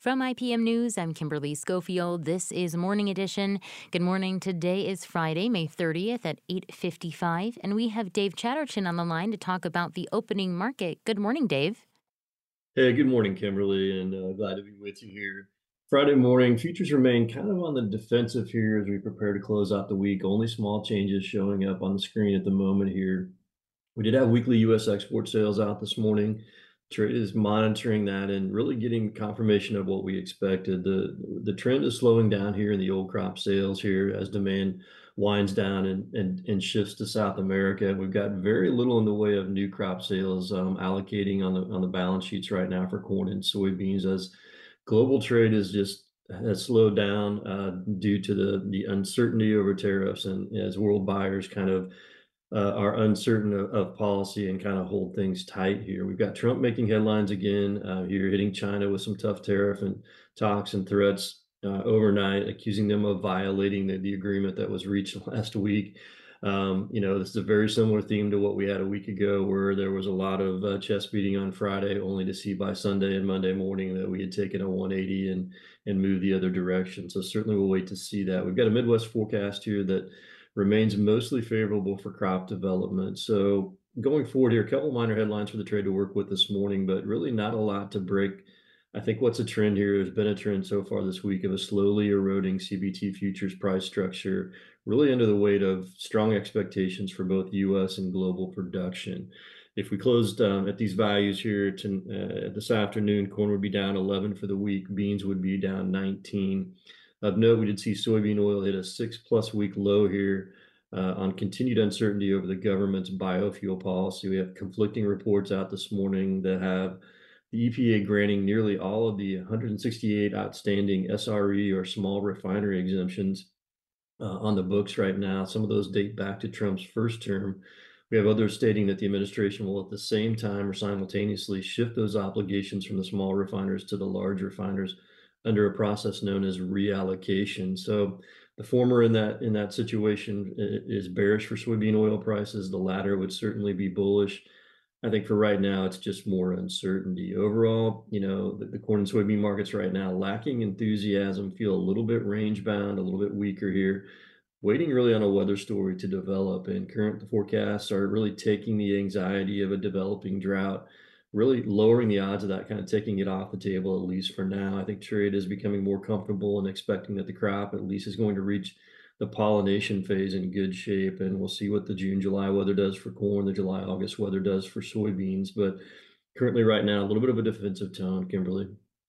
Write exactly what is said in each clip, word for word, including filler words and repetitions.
From I P M News, I'm Kimberly Schofield. This is Morning Edition. Good morning. Today is Friday, May thirtieth at eight fifty-five, and we have Dave Chatterton on the line to talk about the opening market. Good morning, Dave. Hey, good morning, Kimberly, and uh, glad to be with you here. Friday morning, futures remain kind of on the defensive here as we prepare to close out the week. Only small changes showing up on the screen at the moment here. We did have weekly U S export sales out this morning. Trade is monitoring that and really getting confirmation of what we expected. The the trend is slowing down here in the old crop sales here as demand winds down and and, and shifts to South America. We've got very little in the way of new crop sales um, allocating on the on the balance sheets right now for corn and soybeans as global trade is just has slowed down uh, due to the the uncertainty over tariffs and as world buyers kind of uh, are uncertain of, of policy and kind of hold things tight here. We've got Trump making headlines again uh, here, hitting China with some tough tariff and talks and threats uh, overnight, accusing them of violating the, the agreement that was reached last week. Um, you know, this is a very similar theme to what we had a week ago, where there was a lot of uh, chest beating on Friday, only to see by Sunday and Monday morning that we had taken a one eighty and and moved the other direction. So certainly we'll wait to see that. We've got a Midwest forecast here that remains mostly favorable for crop development. So going forward here, a couple minor headlines for the trade to work with this morning, but really not a lot to break. I think what's a trend here has been a trend so far this week of a slowly eroding C B T futures price structure, really under the weight of strong expectations for both U S and global production. If we closed um, at these values here to, uh, this afternoon, corn would be down eleven for the week, beans would be down nineteen. Of note, we did see soybean oil hit a six-plus week low here uh, on continued uncertainty over the government's biofuel policy. We have conflicting reports out this morning that have the E P A granting nearly all of the one hundred sixty-eight outstanding S R E or small refinery exemptions uh, on the books right now. Some of those date back to Trump's first term. We have others stating that the administration will at the same time or simultaneously shift those obligations from the small refiners to the large refiners under a process known as reallocation. So the former in that in that situation is bearish for soybean oil prices. The latter would certainly be bullish. I think for right now, it's just more uncertainty. Overall, you know, the, the corn and soybean markets right now lacking enthusiasm, feel a little bit range bound, a little bit weaker here, waiting really on a weather story to develop. And current forecasts are really taking the anxiety of a developing drought, really lowering the odds of that, kind of taking it off the table, at least for now. I think trade is becoming more comfortable and expecting that the crop at least is going to reach the pollination phase in good shape. And we'll see what the June, July weather does for corn, the July, August weather does for soybeans. But currently right now, a little bit of a defensive tone, Kimberly.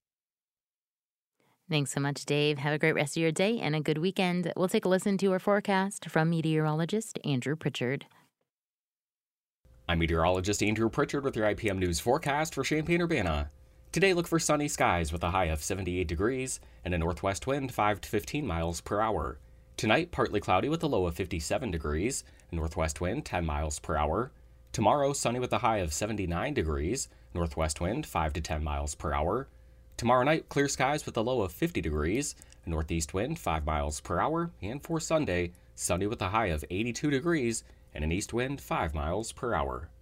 Thanks so much, Dave. Have a great rest of your day and a good weekend. We'll take a listen to our forecast from meteorologist Andrew Pritchard. I'm meteorologist Andrew Pritchard with your I P M News forecast for Champaign-Urbana. Today, look for sunny skies with a high of seventy-eight degrees and a northwest wind five to fifteen miles per hour. Tonight, partly cloudy with a low of fifty-seven degrees, a northwest wind ten miles per hour. Tomorrow, sunny with a high of seventy-nine degrees, northwest wind five to ten miles per hour. Tomorrow night, clear skies with a low of fifty degrees, a northeast wind five miles per hour. And for Sunday, sunny with a high of eighty-two degrees and an east wind five miles per hour.